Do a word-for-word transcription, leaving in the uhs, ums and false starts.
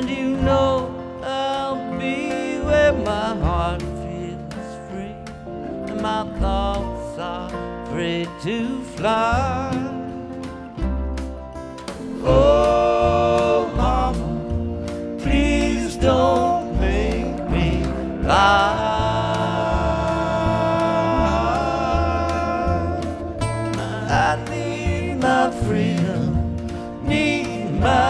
And you know I'll be where my heart feels free and my thoughts are free to fly. Oh, mama, please don't make me lie. I need my freedom.